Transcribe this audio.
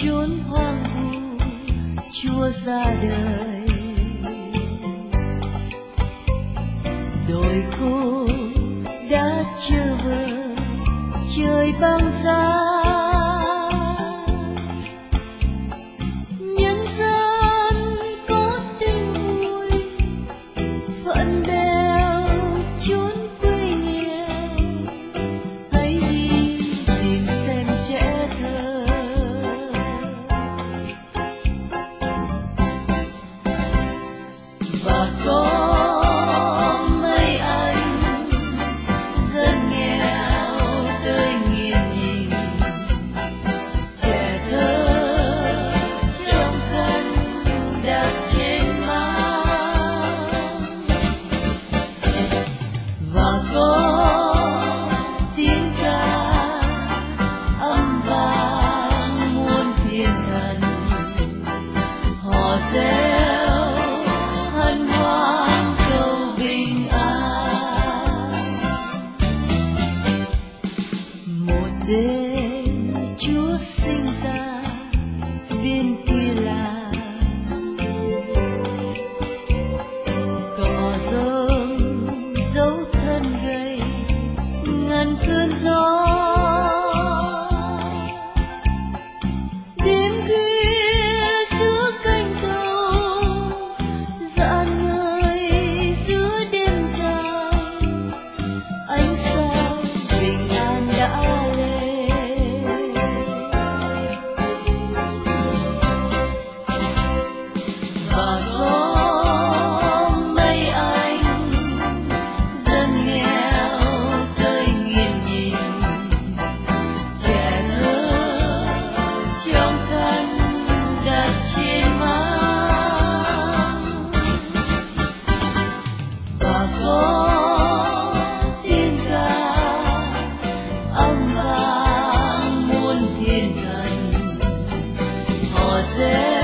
chốn hoang vu Chúa ra đời. Đồi khô đã trơ vơ trời băng giá, nhân gian có tin vui phận đèo chốn quê nghèo. Hãy đi tìm xem trẻ thơ và có mấy anh dân nghèo tới nghiêng nhìn trẻ thơ trong khăn đặt trên má, và có tiếng ca âm vang muôn thiên thần họ reo hân hoan cầu bình an. Một đêm Chúa sinh ra bên kia là cỏ rơm dấu thân gầy ngàn cơn gió. Đêm khuya giữa cánh đồng dạn người giữa đêm trăng, ánh sao bình an đã lên. Và có mấy anh dân nghèo tới nghiêng nhìn trẻ thơ trong khăn đặt trên má, và có tiếng ca âm vang muôn thiên thần họ reo